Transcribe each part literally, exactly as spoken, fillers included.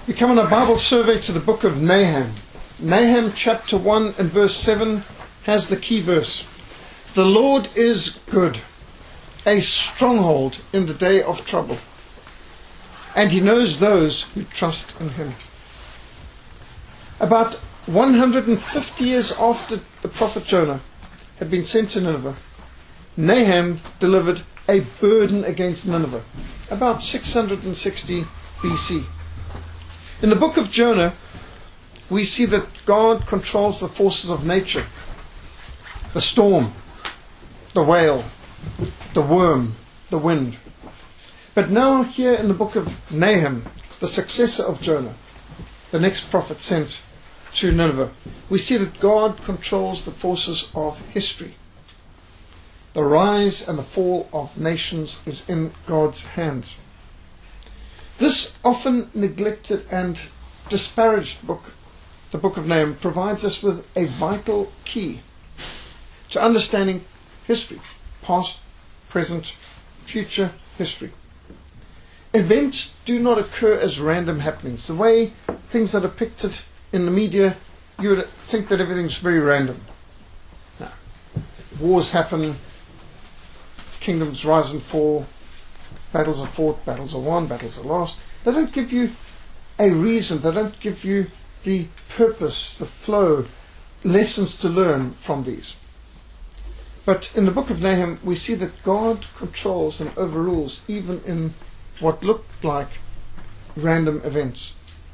We come on a Bible survey to the book of Nahum. Nahum chapter one and verse seven has the key verse. The Lord is good, a stronghold in the day of trouble, and he knows those who trust in him. About one hundred fifty years after the prophet Jonah had been sent to Nineveh, Nahum delivered a burden against Nineveh, about six hundred sixty B C. In the book of Jonah, we see that God controls the forces of nature, the storm, the whale, the worm, the wind. But now here in the book of Nahum, the successor of Jonah, the next prophet sent to Nineveh, we see that God controls the forces of history. The rise and the fall of nations is in God's hands. This often neglected and disparaged book, the book of Nahum, provides us with a vital key to understanding history, past, present, future history. Events do not occur as random happenings. The way things are depicted in the media, you would think that everything's very random. No. Wars happen, kingdoms rise and fall, battles are fought, battles are won, battles are lost. They don't give you a reason, they don't give you the purpose, the flow, lessons to learn from these. But in the book of Nahum, we see that God controls and overrules even in what looked like random events.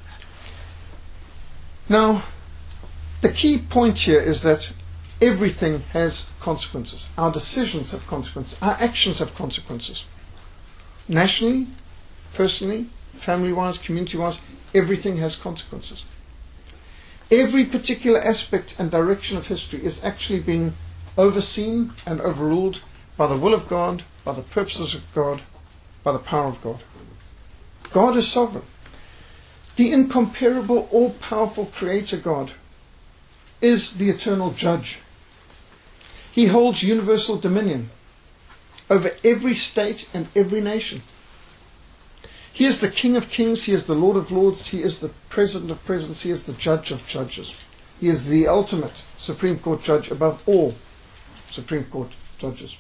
Now, the key point here is that everything has consequences. Our decisions have consequences. Our actions have consequences. Nationally, personally, family-wise, community-wise, everything has consequences. Every particular aspect and direction of history is actually being overseen and overruled by the will of God, by the purposes of God, by the power of God. God is sovereign. The incomparable, all-powerful Creator God is the eternal judge. He holds universal dominion over every state and every nation. He is the King of kings, he is the Lord of lords, he is the President of presidents, he is the Judge of judges. He is the ultimate Supreme Court judge above all Supreme Court judges.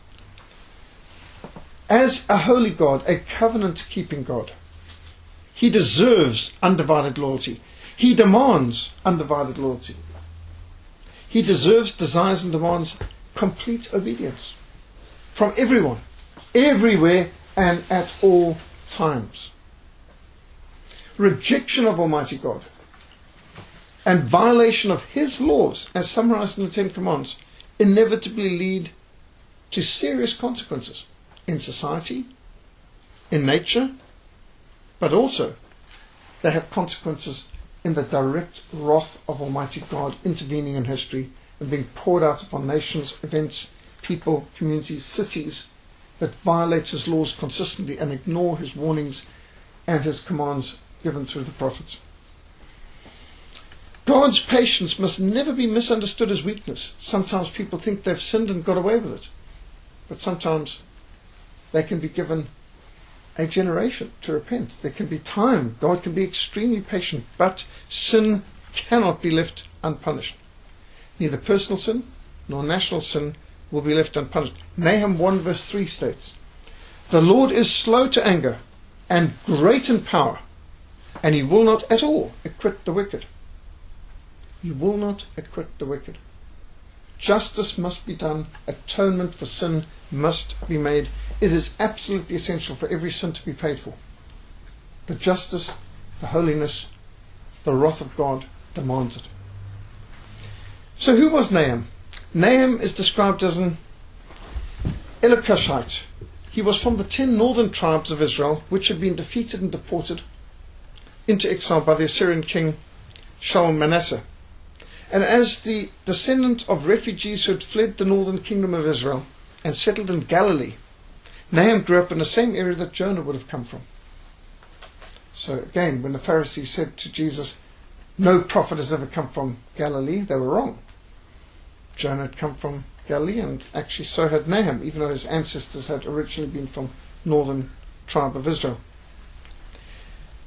As a holy God, a covenant-keeping God, he deserves undivided loyalty. He demands undivided loyalty. He deserves, desires, and demands complete obedience from everyone, everywhere, and at all times. Rejection of Almighty God and violation of his laws, as summarized in the Ten Commandments, inevitably lead to serious consequences in society, in nature, but also they have consequences in the direct wrath of Almighty God intervening in history and being poured out upon nations, events, people, communities, cities that violate his laws consistently and ignore his warnings and his commands given through the prophets. God's patience must never be misunderstood as weakness. Sometimes people think they've sinned and got away with it, but sometimes they can be given a generation to repent. There can be time. God can be extremely patient, but sin cannot be left unpunished. Neither personal sin nor national sin will be left unpunished. Nahum one verse three states, "The Lord is slow to anger and great in power, and he will not at all acquit the wicked." He will not acquit the wicked. Justice must be done. Atonement for sin must be made. It is absolutely essential for every sin to be paid for. The justice, the holiness, the wrath of God demands it. So who was Nahum? Nahum is described as an Elkoshite. He was from the ten northern tribes of Israel, which had been defeated and deported into exile by the Assyrian king Shalmaneser. And as the descendant of refugees who had fled the northern kingdom of Israel and settled in Galilee, Nahum grew up in the same area that Jonah would have come from. So again, when the Pharisees said to Jesus, "No prophet has ever come from Galilee," they were wrong. Jonah had come from Galilee, and actually so had Nahum, even though his ancestors had originally been from northern tribe of Israel.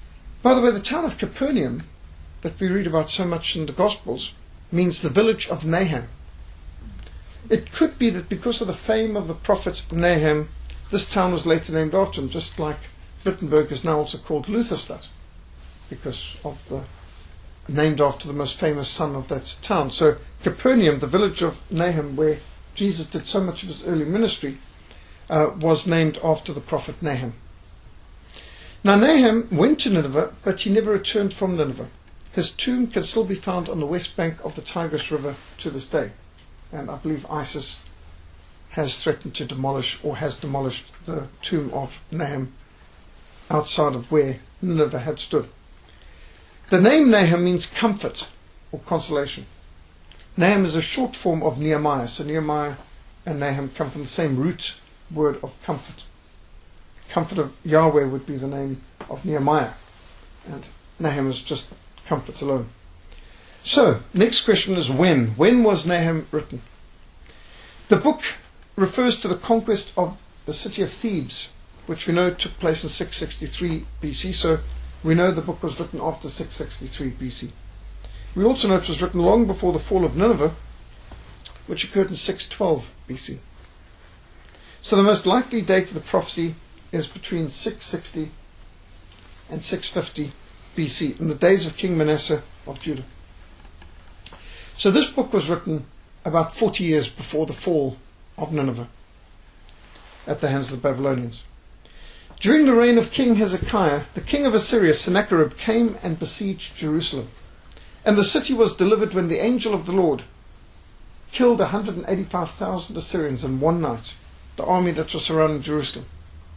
By the way, the town of Capernaum, that we read about so much in the Gospels, means the village of Nahum. It could be that because of the fame of the prophet Nahum, this town was later named after him, just like Wittenberg is now also called Lutherstadt, because of the named after the most famous son of that town. So Capernaum, the village of Nahum, where Jesus did so much of his early ministry, uh, was named after the prophet Nahum. Now Nahum went to Nineveh, but he never returned from Nineveh. His tomb can still be found on the west bank of the Tigris River to this day. And I believe ISIS has threatened to demolish, or has demolished, the tomb of Nahum outside of where Nineveh had stood. The name Nahum means comfort or consolation. Nahum is a short form of Nehemiah. So Nehemiah and Nahum come from the same root word of comfort. Comfort of Yahweh would be the name of Nehemiah. And Nahum is just comfort alone. So, next question is when? When was Nahum written? The book refers to the conquest of the city of Thebes, which we know took place in six sixty-three B C, so we know the book was written after six sixty-three B C. We also know it was written long before the fall of Nineveh, which occurred in six twelve B C. So the most likely date of the prophecy is between six sixty and six fifty B C, in the days of King Manasseh of Judah. So this book was written about forty years before the fall of Nineveh at the hands of the Babylonians. During the reign of King Hezekiah, the king of Assyria, Sennacherib, came and besieged Jerusalem. And the city was delivered when the angel of the Lord killed one hundred eighty-five thousand Assyrians in one night, the army that was surrounding Jerusalem.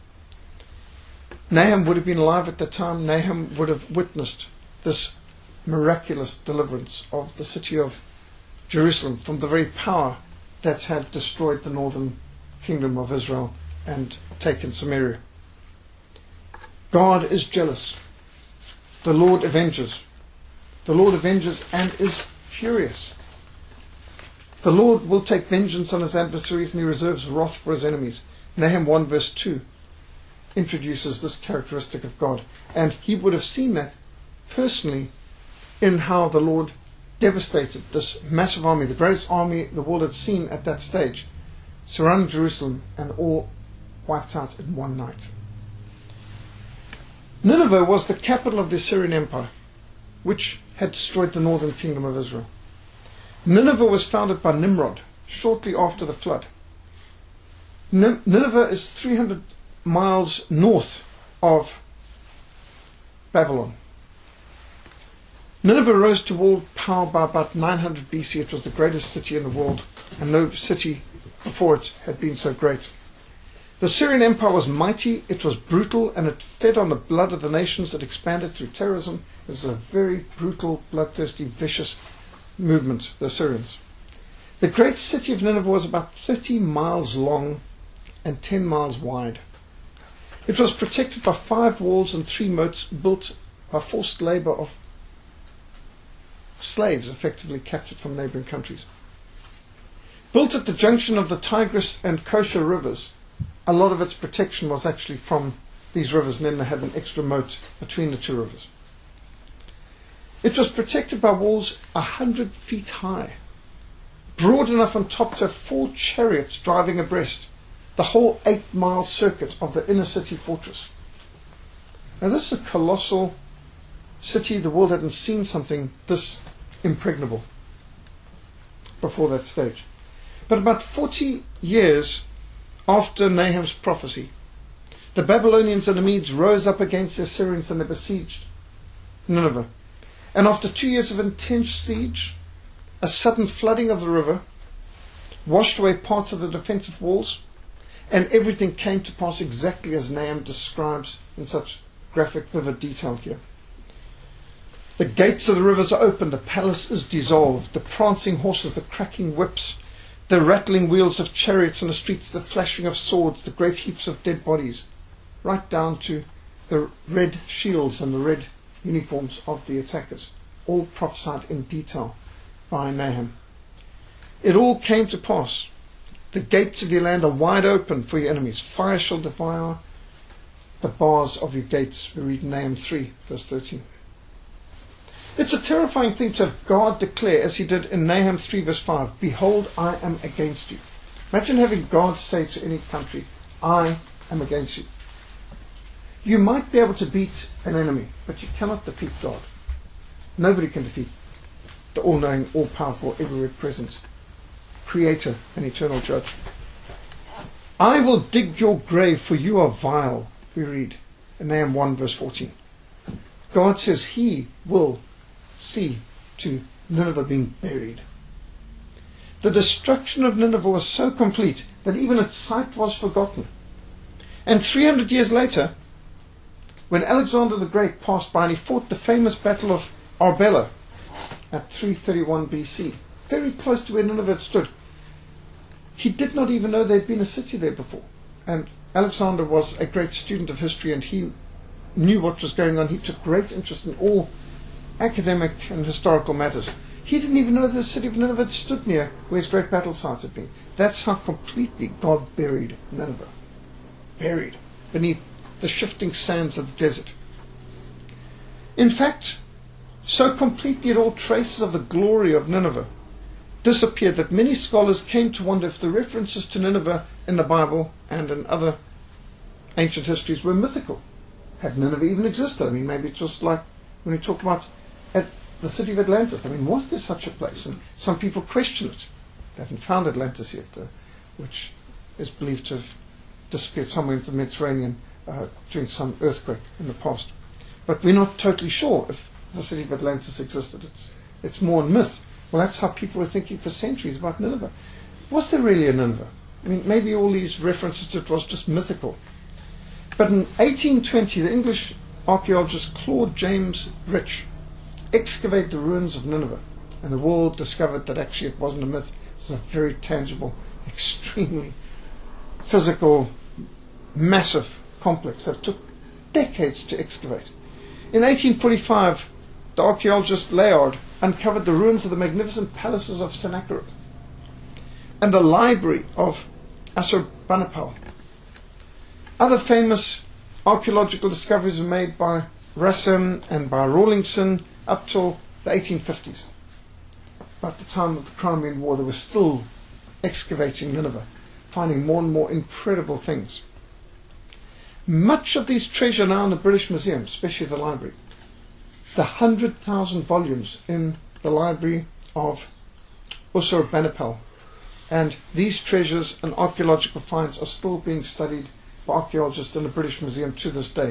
Nahum would have been alive at that time. Nahum would have witnessed this miraculous deliverance of the city of Jerusalem from the very power that had destroyed the northern kingdom of Israel and taken Samaria. God is jealous. The Lord avenges. The Lord avenges and is furious. The Lord will take vengeance on his adversaries, and he reserves wrath for his enemies. Nahum one verse two introduces this characteristic of God. And he would have seen that personally in how the Lord devastated this massive army, the greatest army the world had seen at that stage, surrounding Jerusalem and all wiped out in one night. Nineveh was the capital of the Assyrian Empire, which had destroyed the northern kingdom of Israel. Nineveh was founded by Nimrod shortly after the flood. Nin- Nineveh is three hundred miles north of Babylon. Nineveh rose to world power by about nine hundred B C. It was the greatest city in the world, and no city before it had been so great. The Assyrian Empire was mighty, it was brutal, and it fed on the blood of the nations that expanded through terrorism. It was a very brutal, bloodthirsty, vicious movement, the Assyrians. The great city of Nineveh was about thirty miles long and ten miles wide. It was protected by five walls and three moats built by forced labor of slaves effectively captured from neighboring countries. Built at the junction of the Tigris and Kosher rivers, a lot of its protection was actually from these rivers, and then they had an extra moat between the two rivers. It was protected by walls a hundred feet high, broad enough on top to have four chariots driving abreast the whole eight-mile circuit of the inner city fortress. Now this is a colossal city. The world hadn't seen something this impregnable before that stage. But about forty years after Nahum's prophecy, the Babylonians and the Medes rose up against the Assyrians and they besieged Nineveh. And after two years of intense siege, a sudden flooding of the river washed away parts of the defensive walls, and everything came to pass exactly as Nahum describes in such graphic, vivid detail here. The gates of the rivers are opened, the palace is dissolved, the prancing horses, the cracking whips, the rattling wheels of chariots in the streets, the flashing of swords, the great heaps of dead bodies, right down to the red shields and the red uniforms of the attackers, all prophesied in detail by Nahum. It all came to pass. The gates of your land are wide open for your enemies. Fire shall devour the bars of your gates. We read Nahum three, verse thirteen. It's a terrifying thing to have God declare, as he did in Nahum three, verse five, behold, I am against you. Imagine having God say to any country, I am against you. You might be able to beat an enemy, but you cannot defeat God. Nobody can defeat the all-knowing, all-powerful, everywhere present Creator and eternal Judge. I will dig your grave, for you are vile, we read in Nahum one, verse fourteen. God says he will see to Nineveh being buried. The destruction of Nineveh was so complete that even its site was forgotten. And three hundred years later, when Alexander the Great passed by and he fought the famous Battle of Arbela at three thirty-one B C, very close to where Nineveh had stood, he did not even know there had been a city there before. And Alexander was a great student of history, and he knew what was going on. He took great interest in all academic and historical matters. He didn't even know the city of Nineveh had stood near where his great battle sites had been. That's how completely God buried Nineveh. Buried beneath the shifting sands of the desert. In fact, so completely had all traces of the glory of Nineveh disappeared that many scholars came to wonder if the references to Nineveh in the Bible and in other ancient histories were mythical. Had Nineveh even existed? I mean, maybe it's just like when we talk about at the city of Atlantis. I mean, was there such a place? And some people question it. They haven't found Atlantis yet, uh, which is believed to have disappeared somewhere into the Mediterranean uh, during some earthquake in the past. But we're not totally sure if the city of Atlantis existed. It's, it's more a myth. Well, that's how people were thinking for centuries about Nineveh. Was there really a Nineveh? I mean, maybe all these references to it was just mythical. But in eighteen twenty, the English archaeologist Claude James Rich excavated the ruins of Nineveh, and the world discovered that actually it wasn't a myth. It was a very tangible, extremely physical, massive complex that took decades to excavate. In eighteen forty-five, the archaeologist Layard uncovered the ruins of the magnificent palaces of Sennacherib and the library of Assurbanipal. Other famous archaeological discoveries were made by Rassam and by Rawlinson up till the eighteen fifties. About the time of the Crimean War, they were still excavating Nineveh, finding more and more incredible things. Much of these treasure now in the British Museum, especially the library. The one hundred thousand volumes in the library of Assurbanipal. And these treasures and archaeological finds are still being studied by archaeologists in the British Museum to this day.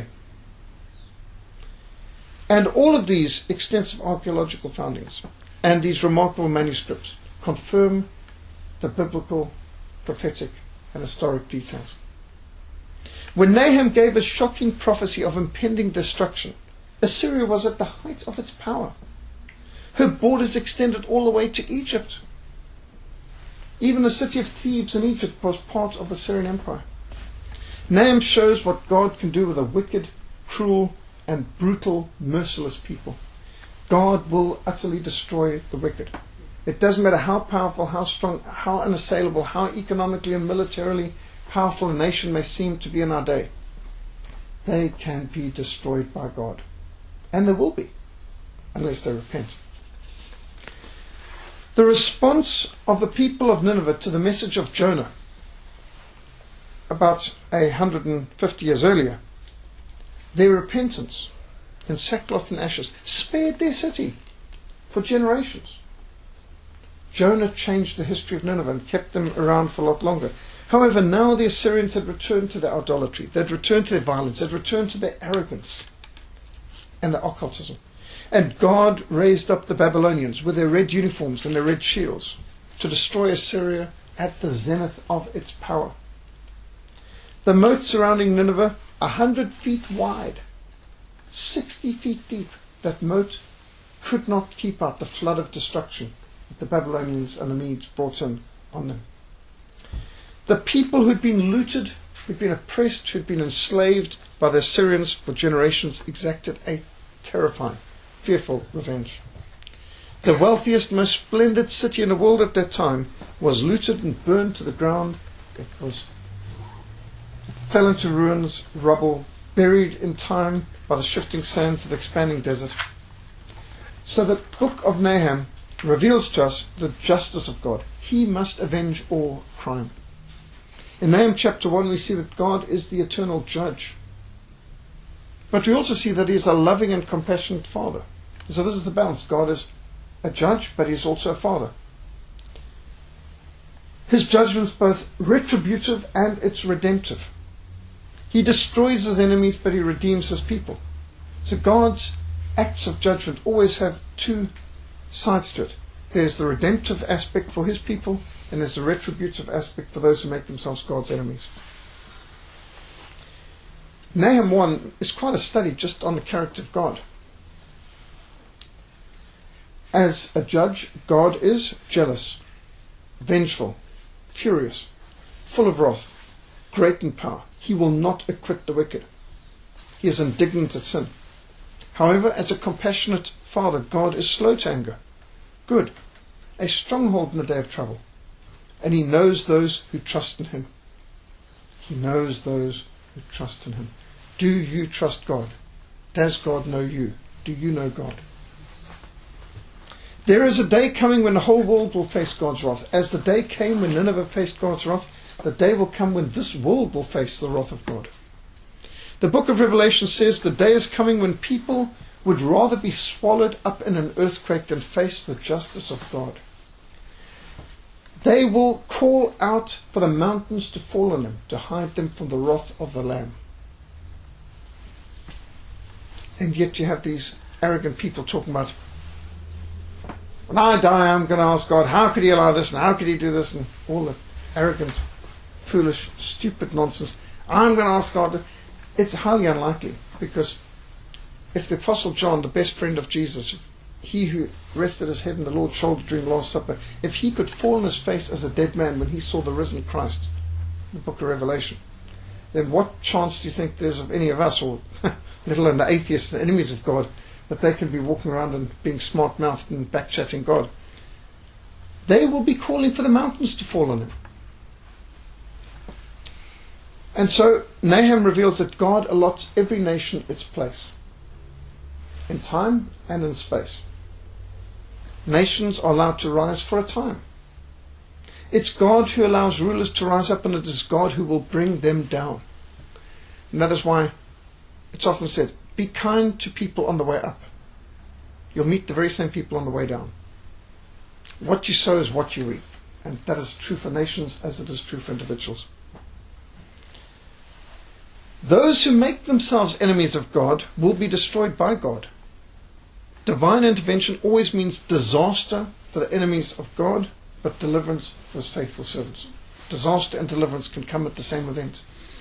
And all of these extensive archaeological findings and these remarkable manuscripts confirm the biblical, prophetic, and historic details. When Nahum gave a shocking prophecy of impending destruction, Assyria was at the height of its power. Her borders extended all the way to Egypt. Even the city of Thebes in Egypt was part of the Syrian Empire. Nahum shows what God can do with a wicked, cruel, and brutal, merciless people. God will utterly destroy the wicked. It doesn't matter how powerful, how strong, how unassailable, how economically and militarily powerful a nation may seem to be in our day. They can be destroyed by God. And they will be, unless they repent. The response of the people of Nineveh to the message of Jonah, about one hundred fifty years earlier, their repentance in sackcloth and ashes spared their city for generations. Jonah changed the history of Nineveh and kept them around for a lot longer. However, now the Assyrians had returned to their idolatry, they'd returned to their violence, they'd returned to their arrogance and their occultism. And God raised up the Babylonians with their red uniforms and their red shields to destroy Assyria at the zenith of its power. The moat surrounding Nineveh, a hundred feet wide, sixty feet deep, that moat could not keep out the flood of destruction that the Babylonians and the Medes brought in on them. The people who'd been looted, who'd been oppressed, who'd been enslaved by the Assyrians for generations, exacted a terrifying, fearful revenge. The wealthiest, most splendid city in the world at that time was looted and burned to the ground. It was it fell into ruins, rubble, buried in time by the shifting sands of the expanding desert. So the book of Nahum reveals to us the justice of God. He must avenge all crime. In Nahum chapter one, we see that God is the eternal judge. But we also see that he is a loving and compassionate father. So this is the balance. God is a judge, but he is also a father. His judgment is both retributive and it's redemptive. He destroys his enemies, but he redeems his people. So God's acts of judgment always have two sides to it. There's the redemptive aspect for his people, and there's the retributive aspect for those who make themselves God's enemies. Nahum one is quite a study just on the character of God. As a judge, God is jealous, vengeful, furious, full of wrath, great in power. He will not acquit the wicked. He is indignant at sin. However, as a compassionate father, God is slow to anger, good, a stronghold in the day of trouble, and he knows those who trust in him. He knows those who trust in him. Do you trust God? Does God know you? Do you know God? There is a day coming when the whole world will face God's wrath. As the day came when Nineveh faced God's wrath, the day will come when this world will face the wrath of God. The book of Revelation says the day is coming when people would rather be swallowed up in an earthquake than face the justice of God. They will call out for the mountains to fall on them, to hide them from the wrath of the Lamb. And yet you have these arrogant people talking about, when I die, I'm going to ask God, how could he allow this and how could he do this, and all the arrogant, foolish, stupid nonsense. I'm going to ask God. It's highly unlikely, because if the Apostle John, the best friend of Jesus, he who rested his head on the Lord's shoulder during the Last Supper, if he could fall on his face as a dead man when he saw the risen Christ in the book of Revelation, then what chance do you think there's of any of us, or let alone the atheists, the enemies of God, that they can be walking around and being smart-mouthed and back-chatting God? They will be calling for the mountains to fall on him. And so Nahum reveals that God allots every nation its place, in time and in space. Nations are allowed to rise for a time. It's God who allows rulers to rise up, and it is God who will bring them down. And that is why it's often said, be kind to people on the way up. You'll meet the very same people on the way down. What you sow is what you reap. And that is true for nations as it is true for individuals. Those who make themselves enemies of God will be destroyed by God. Divine intervention always means disaster for the enemies of God, but deliverance for his faithful servants. Disaster and deliverance can come at the same event.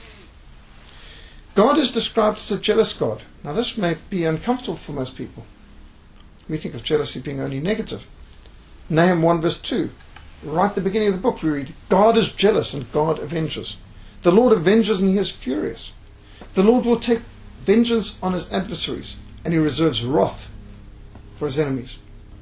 God is described as a jealous God. Now this may be uncomfortable for most people. We think of jealousy being only negative. Nahum one verse two, right at the beginning of the book we read, God is jealous and God avenges. The Lord avenges and he is furious. The Lord will take vengeance on his adversaries, and he reserves wrath for his enemies.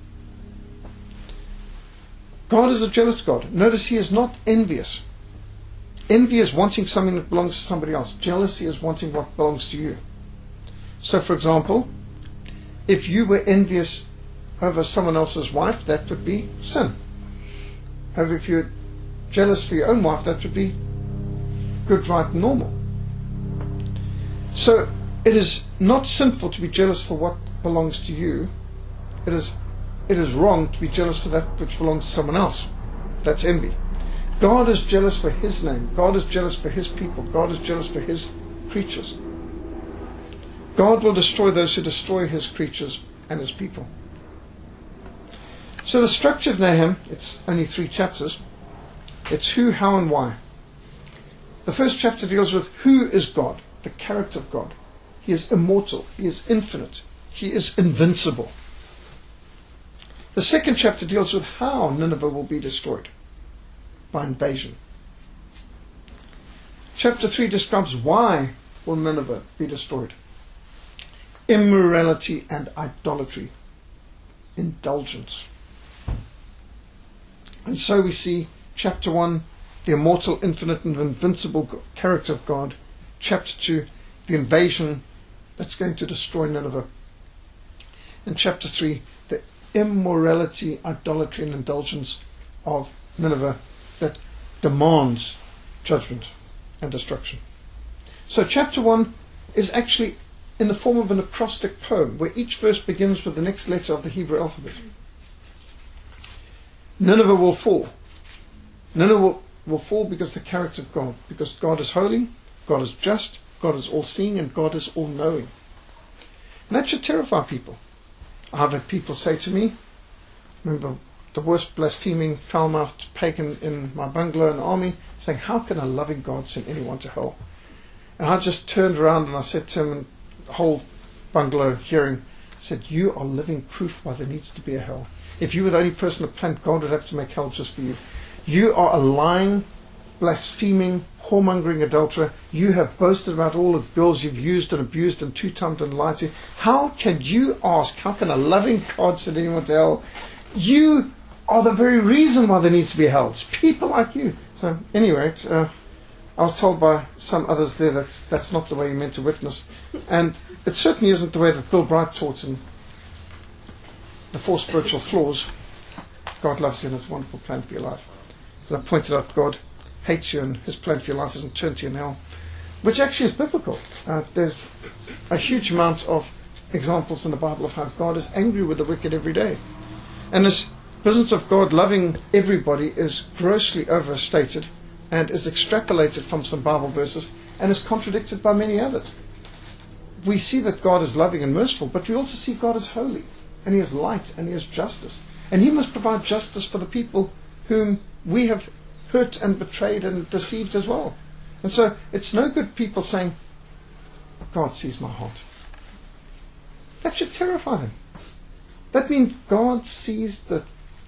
God is a jealous God. Notice he is not envious. Envy is wanting something that belongs to somebody else. Jealousy is wanting what belongs to you. So, for example, if you were envious over someone else's wife, that would be sin. However, if you're jealous for your own wife, that would be good, right, and normal. So it is not sinful to be jealous for what belongs to you. It is, it is wrong to be jealous for that which belongs to someone else. That's envy. God is jealous for his name. God is jealous for his people. God is jealous for his creatures. God will destroy those who destroy his creatures and his people. So the structure of Nahum, it's only three chapters. It's who, how, and why. The first chapter deals with who is God, the character of God. He is immortal. He is infinite. He is invincible. The second chapter deals with how Nineveh will be destroyed, by invasion. Chapter three describes why will Nineveh be destroyed. Immorality and idolatry. Indulgence. And so we see chapter one, the immortal, infinite, and invincible character of God. Chapter two, the invasion that's going to destroy Nineveh. In chapter three, the immorality, idolatry, and indulgence of Nineveh that demands judgment and destruction. So chapter one is actually in the form of an acrostic poem where each verse begins with the next letter of the Hebrew alphabet. Nineveh will fall. Nineveh will, will fall because of the character of God. Because God is holy, God is just, God is all-seeing, and God is all-knowing. And that should terrify people. I've had people say to me, remember the worst blaspheming, foul-mouthed pagan in my bungalow in the army, saying, how can a loving God send anyone to hell? And I just turned around and I said to him, and the whole bungalow hearing, I said, you are living proof why there needs to be a hell. If you were the only person on the planet, God would have to make hell just for you. You are a lying, blaspheming, whoremongering adulterer. You have boasted about all the girls you've used and abused and two-timed and lied to. How can you ask, how can a loving God send anyone to hell? You are the very reason why there needs to be a hell. It's people like you. So, anyway, uh, I was told by some others there that that's not the way you meant to witness. And it certainly isn't the way that Bill Bright taught in The Four Spiritual Flaws. God loves you and has a wonderful plan for your life. As I pointed out, God hates you and his plan for your life isn't turned to you in hell. Which actually is biblical. Uh, there's a huge amount of examples in the Bible of how God is angry with the wicked every day. And this business of God loving everybody is grossly overstated and is extrapolated from some Bible verses and is contradicted by many others. We see that God is loving and merciful, but we also see God as holy, and he is light, and he is justice. And he must provide justice for the people whom we have hurt and betrayed and deceived as well. And so it's no good people saying, God sees my heart. That should terrify them. That means God sees the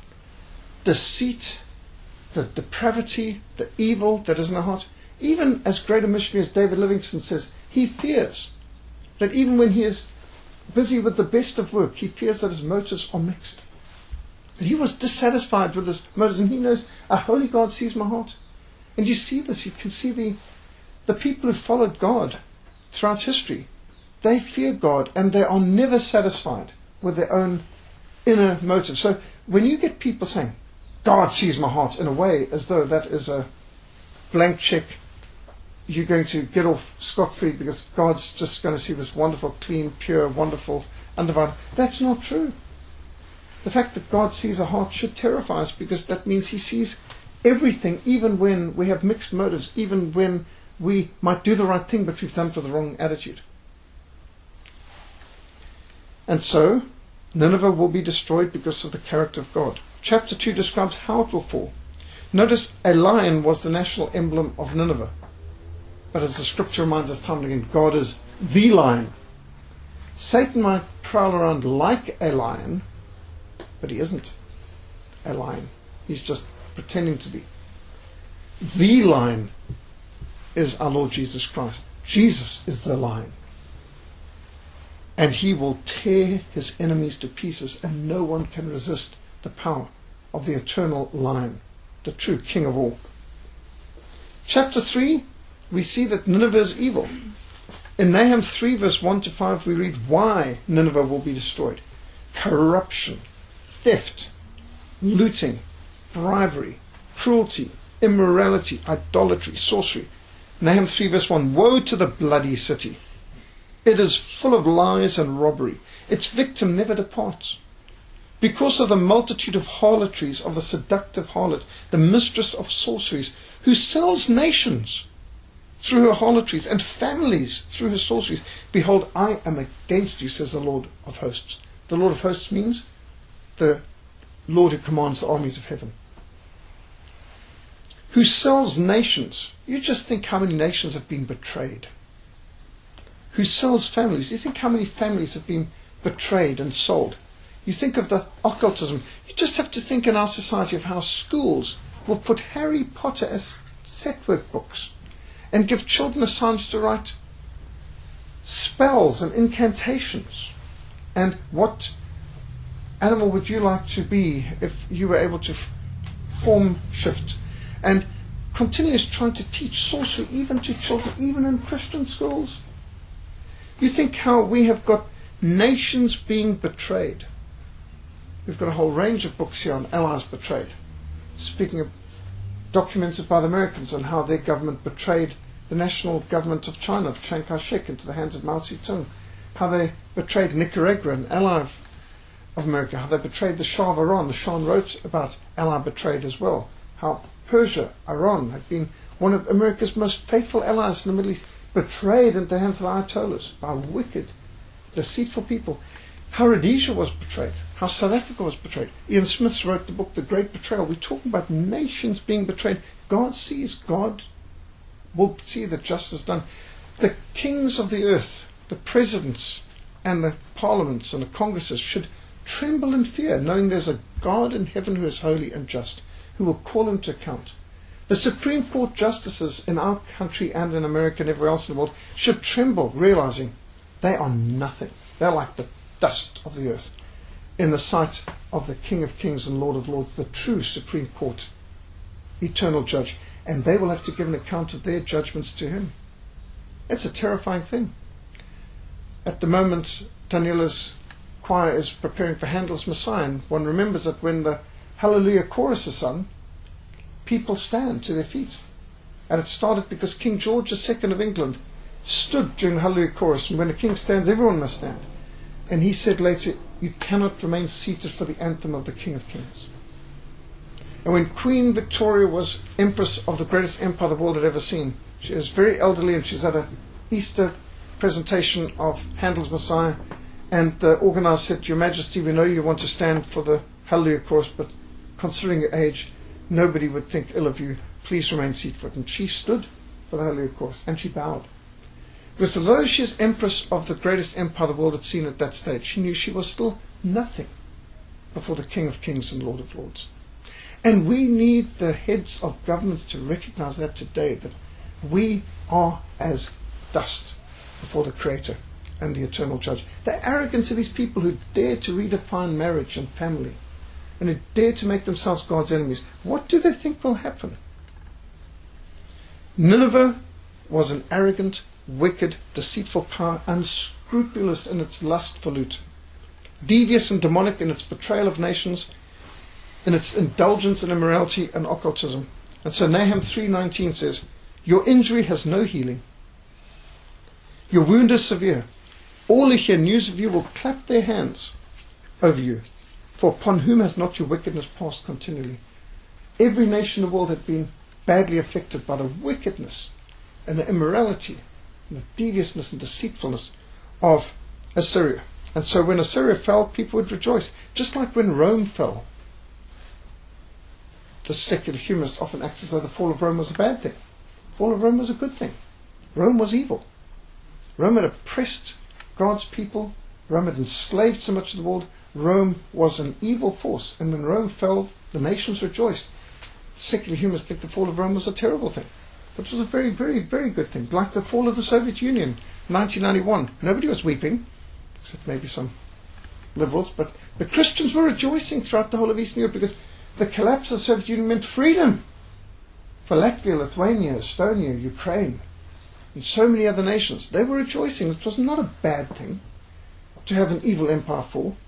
deceit, the depravity, the evil that is in our heart. Even as great a missionary as David Livingstone says, he fears that even when he is busy with the best of work, he fears that his motives are mixed. And he was dissatisfied with his motives, and he knows a holy God sees my heart. And you see this, you can see the, the people who followed God throughout history. They fear God, and they are never satisfied with their own inner motives. So when you get people saying, God sees my heart, in a way as though that is a blank check, you're going to get off scot-free because God's just going to see this wonderful, clean, pure, wonderful, undivided. That's not true. The fact that God sees a heart should terrify us, because that means he sees everything, even when we have mixed motives, even when we might do the right thing but we've done it with the wrong attitude. And so Nineveh will be destroyed because of the character of God. Chapter two describes how it will fall. Notice a lion was the national emblem of Nineveh. But as the scripture reminds us time and again, God is the lion. Satan might prowl around like a lion, but he isn't a lion. He's just pretending to be. The lion is our Lord Jesus Christ. Jesus is the lion. And he will tear his enemies to pieces, and no one can resist the power of the eternal lion, the true king of all. Chapter three, we see that Nineveh is evil. In Nahum three, verse one to five, we read why Nineveh will be destroyed. Corruption, theft, looting, bribery, cruelty, immorality, idolatry, sorcery. Nahum three, verse one, woe to the bloody city. It is full of lies and robbery. Its victim never departs. Because of the multitude of harlotries, of the seductive harlot, the mistress of sorceries, who sells nations through her harlotries and families through her sorceries. Behold, I am against you, says the Lord of hosts. The Lord of hosts means the Lord who commands the armies of heaven. Who sells nations. You just think how many nations have been betrayed. Who sells families. You think how many families have been betrayed and sold. You think of the occultism. You just have to think in our society of how schools will put Harry Potter as set work books and give children assignments to write spells and incantations. And what animal would you like to be if you were able to f- form shift? And continuous trying to teach sorcery even to children, even in Christian schools. You think how we have got nations being betrayed. We've got a whole range of books here on allies betrayed. Speaking of documented by the Americans on how their government betrayed the national government of China, of Chiang Kai-shek, into the hands of Mao Zedong. How they betrayed Nicaragua, an ally of, of America. How they betrayed the Shah of Iran. The Shah wrote about ally betrayed as well. How Persia, Iran, had been one of America's most faithful allies in the Middle East, betrayed into the hands of the Ayatollahs by wicked, deceitful people. How Rhodesia was betrayed. How South Africa was betrayed. Ian Smith wrote the book, The Great Betrayal. We're talking about nations being betrayed. God sees. God will see that justice is done. The kings of the earth, the presidents and the parliaments and the congresses should tremble in fear, knowing there's a God in heaven who is holy and just, who will call them to account. The Supreme Court justices in our country and in America and everywhere else in the world should tremble, realizing they are nothing. They're like the dust of the earth in the sight of the King of Kings and Lord of Lords, the true Supreme Court, eternal judge. And they will have to give an account of their judgments to him. It's a terrifying thing. At the moment, Daniela's choir is preparing for Handel's Messiah, and one remembers that when the Hallelujah chorus is sung, people stand to their feet. And it started because King George the Second of England stood during the Hallelujah chorus, and when a king stands, everyone must stand. And he said later, you cannot remain seated for the anthem of the King of Kings. And when Queen Victoria was Empress of the greatest empire the world had ever seen, she was very elderly, and she's at an Easter presentation of Handel's Messiah, and the organizer said, Your Majesty, we know you want to stand for the Hallelujah chorus, but considering your age, nobody would think ill of you. Please remain seated for it. And she stood for the Hallelujah chorus, and she bowed. Because although she is Empress of the greatest empire the world had seen at that stage, she knew she was still nothing before the King of Kings and Lord of Lords. And we need the heads of governments to recognize that today, that we are as dust before the Creator and the eternal judge. The arrogance of these people who dare to redefine marriage and family, and who dare to make themselves God's enemies, what do they think will happen? Nineveh was an arrogant, wicked, deceitful power, unscrupulous in its lust for loot, devious and demonic in its betrayal of nations, in its indulgence in immorality and occultism. And so Nahum three nineteen says, Your injury has no healing. Your wound is severe. All who hear news of you will clap their hands over you. For upon whom has not your wickedness passed continually? Every nation in the world had been badly afflicted by the wickedness and the immorality and the deviousness and deceitfulness of Assyria. And so when Assyria fell, people would rejoice. Just like when Rome fell. The secular humanist often acts as though the fall of Rome was a bad thing. The fall of Rome was a good thing. Rome was evil. Rome had oppressed God's people. Rome had enslaved so much of the world. Rome was an evil force. And when Rome fell, the nations rejoiced. Secular humanists think the fall of Rome was a terrible thing. But it was a very, very, very good thing. Like the fall of the Soviet Union, nineteen ninety-one. Nobody was weeping, except maybe some liberals. But the Christians were rejoicing throughout the whole of Eastern Europe because the collapse of the Soviet Union meant freedom for Latvia, Lithuania, Estonia, Ukraine, and so many other nations. They were rejoicing. It was not a bad thing to have an evil empire fall.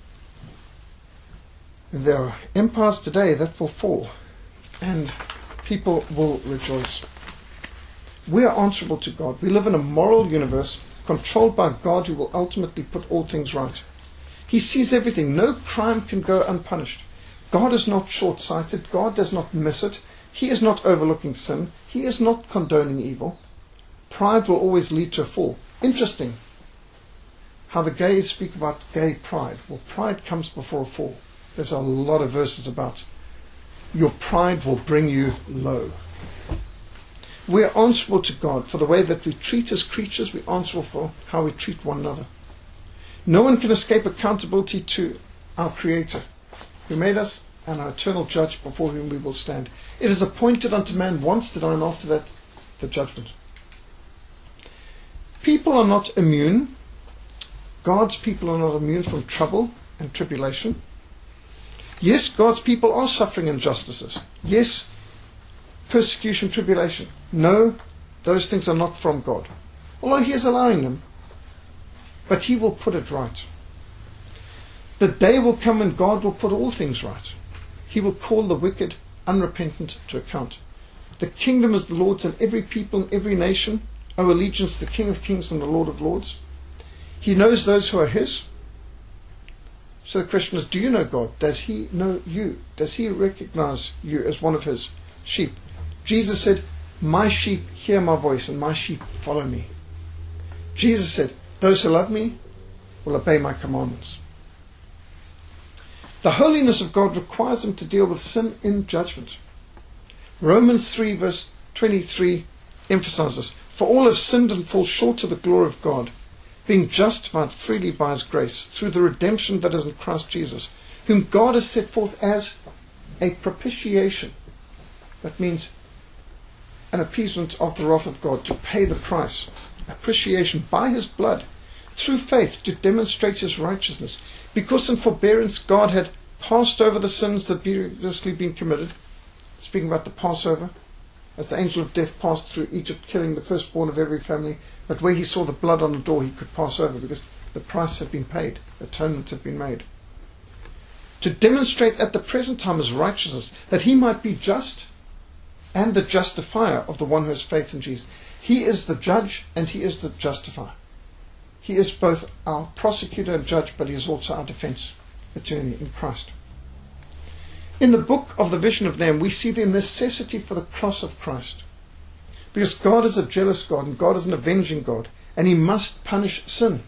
And there are empires today that will fall, and people will rejoice. We are answerable to God. We live in a moral universe controlled by God, who will ultimately put all things right. He sees everything. No crime can go unpunished. God is not short-sighted. God does not miss it. He is not overlooking sin. He is not condoning evil. Pride will always lead to a fall. Interesting how the gays speak about gay pride. Well, pride comes before a fall. There's a lot of verses about your pride will bring you low. We are answerable to God for the way that we treat as creatures. We are answerable for how we treat one another. No one can escape accountability to our Creator, who made us, and our eternal judge before whom we will stand. It is appointed unto man once to die, and after that the judgment. People are not immune. God's people are not immune from trouble and tribulation. Yes, God's people are suffering injustices. Yes, persecution, tribulation. No, those things are not from God. Although He is allowing them. but he will put it right. The day will come when God will put all things right. He will call the wicked, unrepentant to account. The kingdom is the Lord's, and every people and every nation owe allegiance to the King of Kings and the Lord of Lords. He knows those who are his. So the question is, do you know God? Does he know you? Does he recognize you as one of his sheep? Jesus said, my sheep hear my voice, and my sheep follow me. Jesus said, those who love me will obey my commandments. The holiness of God requires him to deal with sin in judgment. Romans three verse twenty-three emphasizes, for all have sinned and fall short of the glory of God, being justified freely by his grace through the redemption that is in Christ Jesus, whom God has set forth as a propitiation. That means an appeasement of the wrath of God, to pay the price. Appreciation by his blood, through faith, to demonstrate his righteousness. Because in forbearance God had passed over the sins that had previously been committed. Speaking about the Passover, as the angel of death passed through Egypt, killing the firstborn of every family, but where he saw the blood on the door he could pass over, because the price had been paid, atonement had been made. To demonstrate at the present time his righteousness, that he might be just and the justifier of the one who has faith in Jesus. He is the judge and he is the justifier. He is both our prosecutor and judge, but he is also our defense attorney in Christ. In the book of the vision of Nahum, we see the necessity for the cross of Christ. Because God is a jealous God and God is an avenging God, and he must punish sin.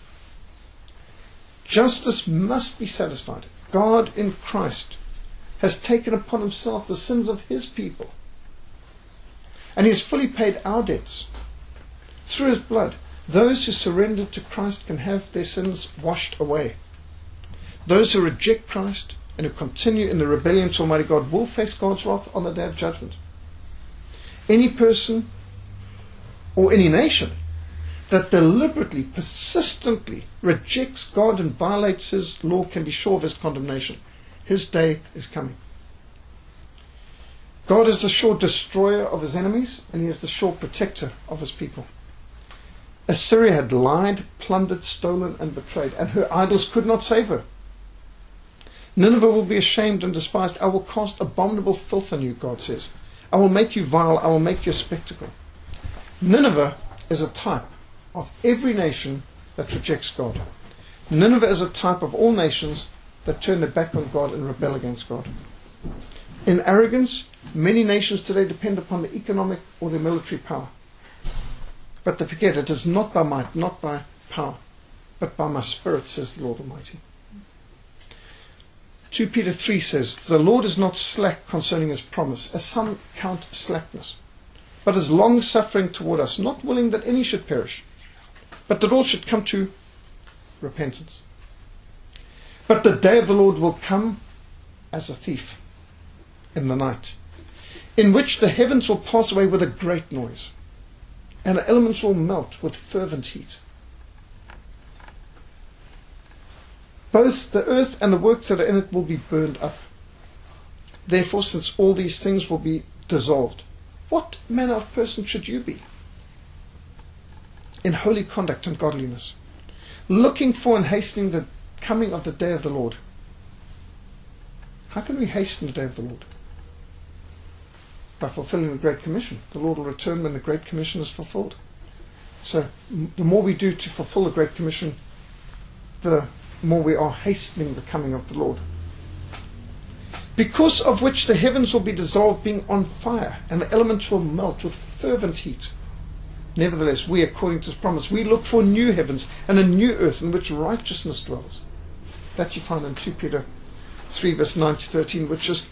Justice must be satisfied. God in Christ has taken upon himself the sins of his people. And he has fully paid our debts through his blood. Those who surrender to Christ can have their sins washed away. Those who reject Christ and who continue in the rebellion to Almighty God will face God's wrath on the day of judgment. Any person or any nation that deliberately, persistently rejects God and violates his law can be sure of his condemnation. His day is coming. God is the sure destroyer of his enemies, and he is the sure protector of his people. Assyria had lied, plundered, stolen, and betrayed, and her idols could not save her. Nineveh will be ashamed and despised. I will cast abominable filth on you, God says. I will make you vile. I will make you a spectacle. Nineveh is a type of every nation that rejects God. Nineveh is a type of all nations that turn their back on God and rebel against God. In arrogance, many nations today depend upon the economic or the military power. But they forget it is not by might, not by power, but by my spirit, says the Lord Almighty. Second Peter three says, the Lord is not slack concerning his promise, as some count slackness, but is long-suffering toward us, not willing that any should perish, but that all should come to repentance. But the day of the Lord will come as a thief in the night, in which the heavens will pass away with a great noise, and the elements will melt with fervent heat. Both the earth and the works that are in it will be burned up. Therefore, since all these things will be dissolved, what manner of person should you be? In holy conduct and godliness, looking for and hastening the coming of the day of the Lord. How can we hasten the day of the Lord? By fulfilling the Great Commission. The Lord will return when the Great Commission is fulfilled. So the more we do to fulfill the Great Commission, the more we are hastening the coming of the Lord. Because of which the heavens will be dissolved, being on fire, and the elements will melt with fervent heat. Nevertheless, we, according to his promise, we look for new heavens and a new earth in which righteousness dwells. That you find in Second Peter three, verse nine to thirteen, which is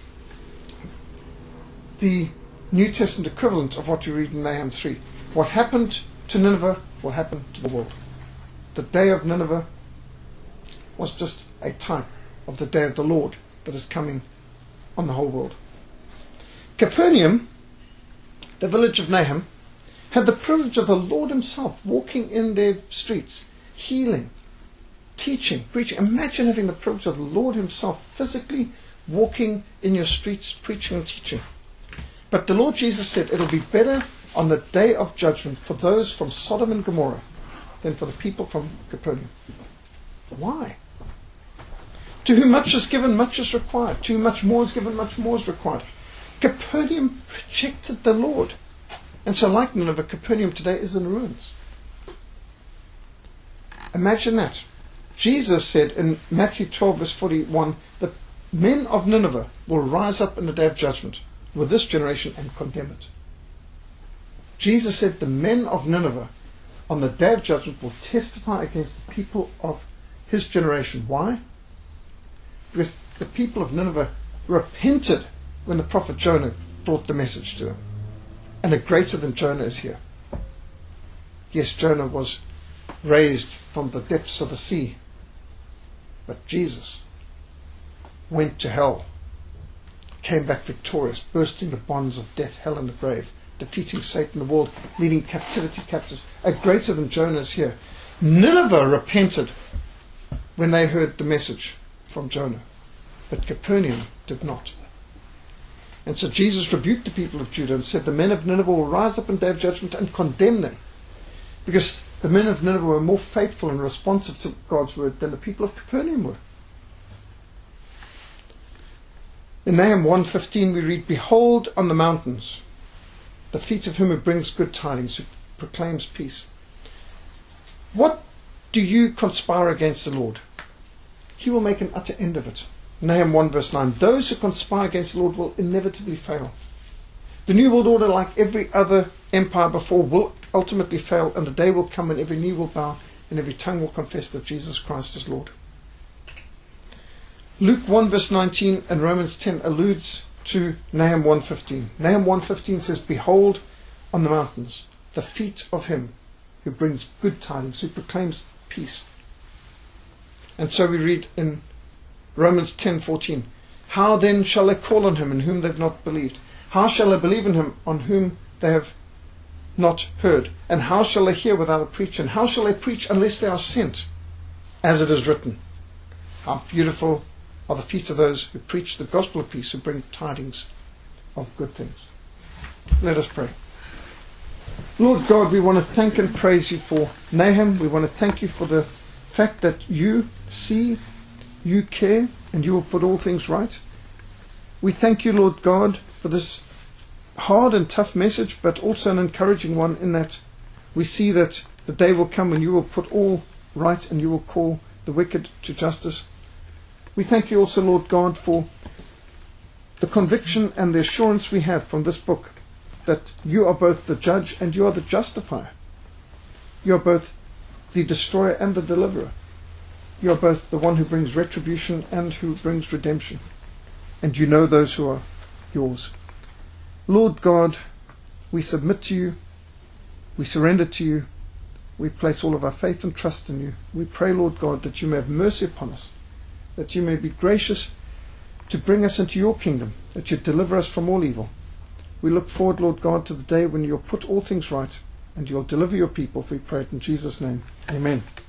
the New Testament equivalent of what you read in Nahum three. What happened to Nineveh will happen to the world. The day of Nineveh was just a type of the day of the Lord that is coming on the whole world. Capernaum, the village of Nahum, had the privilege of the Lord himself walking in their streets, healing, teaching, preaching. Imagine having the privilege of the Lord himself physically walking in your streets, preaching and teaching. But the Lord Jesus said, it'll be better on the day of judgment for those from Sodom and Gomorrah than for the people from Capernaum. Why? To whom much is given, much is required. To whom much more is given, much more is required. Capernaum rejected the Lord. And so like Nineveh, Capernaum today is in ruins. Imagine that. Jesus said in Matthew twelve verse forty-one, the men of Nineveh will rise up in the day of judgment with this generation and condemn it. Jesus said the men of Nineveh on the day of judgment will testify against the people of his generation. Why? Because the people of Nineveh repented when the prophet Jonah brought the message to them. And a greater than Jonah is here. Yes, Jonah was raised from the depths of the sea. But Jesus went to hell, came back victorious, bursting the bonds of death, hell, and the grave, defeating Satan, the world, leading captivity captives. A greater than Jonah is here. Nineveh repented when they heard the message from Jonah, but Capernaum did not. And so Jesus rebuked the people of Judah and said, the men of Nineveh will rise up in day of judgment and condemn them, because the men of Nineveh were more faithful and responsive to God's word than the people of Capernaum were. In Nahum one fifteen we read, behold on the mountains the feet of him who brings good tidings, who proclaims peace. What do you conspire against the Lord? He will make an utter end of it. Nahum one verse nine, those who conspire against the Lord will inevitably fail. The New World Order, like every other empire before, will ultimately fail, and the day will come when every knee will bow and every tongue will confess that Jesus Christ is Lord. Luke one verse nineteen and Romans ten alludes to Nahum one fifteen. Nahum one fifteen says, behold on the mountains the feet of him who brings good tidings, who proclaims peace. And so we read in Romans ten fourteen, how then shall they call on him in whom they have not believed? How shall they believe in him on whom they have not heard? And how shall they hear without a preacher? And how shall they preach unless they are sent? As it is written, how beautiful are the feet of those who preach the gospel of peace, who bring tidings of good things. Let us pray. Lord God, we want to thank and praise you for Nahum. We want to thank you for the fact that you see, you care, and you will put all things right. We thank you, Lord God, for this hard and tough message, but also an encouraging one, in that we see that the day will come when you will put all right and you will call the wicked to justice. We thank you also, Lord God, for the conviction and the assurance we have from this book that you are both the judge and you are the justifier. You are both the destroyer and the deliverer. You are both the one who brings retribution and who brings redemption. And you know those who are yours. Lord God, we submit to you. We surrender to you. We place all of our faith and trust in you. We pray, Lord God, that you may have mercy upon us, that you may be gracious to bring us into your kingdom, that you deliver us from all evil. We look forward, Lord God, to the day when you'll put all things right and you'll deliver your people, for we pray it in Jesus' name. Amen.